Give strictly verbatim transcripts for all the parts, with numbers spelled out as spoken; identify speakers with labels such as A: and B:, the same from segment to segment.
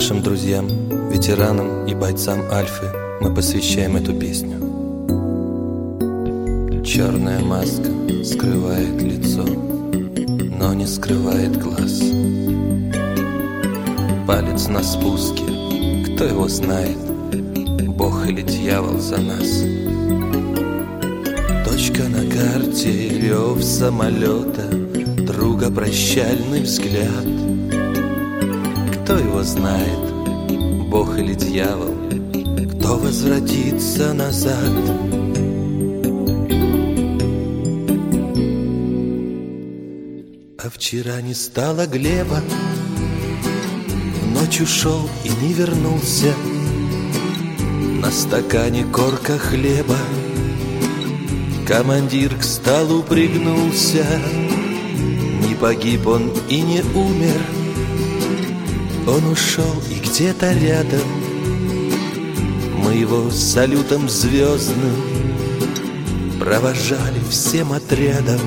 A: Нашим друзьям, ветеранам и бойцам Альфы мы посвящаем эту песню. Черная маска скрывает лицо, но не скрывает глаз. Палец на спуске, кто его знает, Бог или дьявол за нас. Точка на карте, рев самолета, друга прощальный взгляд. Кто его знает, Бог или дьявол, кто возвратится назад? А вчера не стало Глеба, в ночь ушел и не вернулся. На стакане корка хлеба, командир к столу пригнулся. Не погиб он и не умер, он ушел и где-то рядом. Мы его салютом звездным провожали всем отрядом.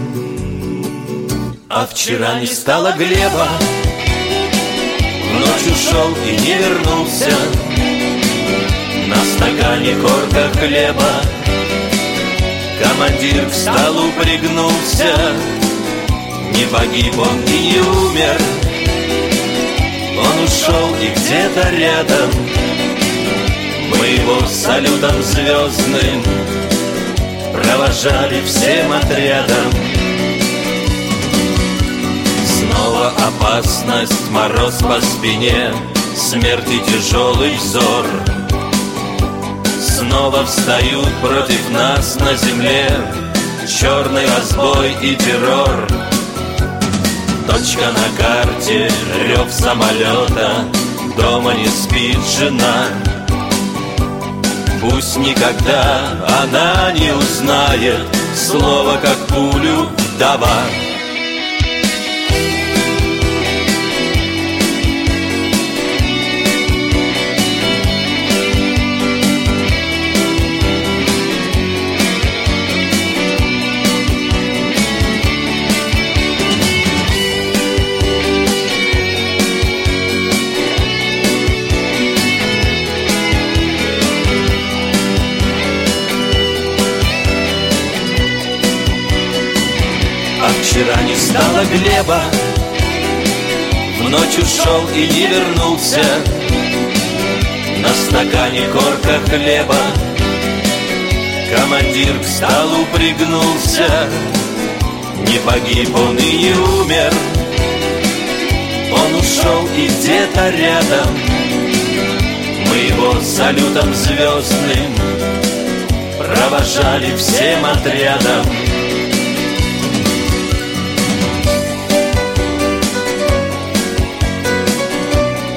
A: А вчера не стало Глеба, в ночь ушел и не вернулся. На стакане корка хлеба, командир к столу пригнулся. Не погиб он и не умер, он ушел и где-то рядом. Мы его салютом звездным провожали всем отрядом. Снова опасность, мороз по спине, смерть и тяжелый взор. Снова встают против нас на земле черный разбой и террор. Точка на карте, рев самолета, дома не спит жена. Пусть никогда она не узнает слово, как пулю вдова. Вчера не стало Глеба, в ночь ушел и не вернулся. На стакане корка хлеба, командир к столу пригнулся. Не погиб он и не умер, он ушел и где-то рядом. Мы его салютом звездным провожали всем отрядом.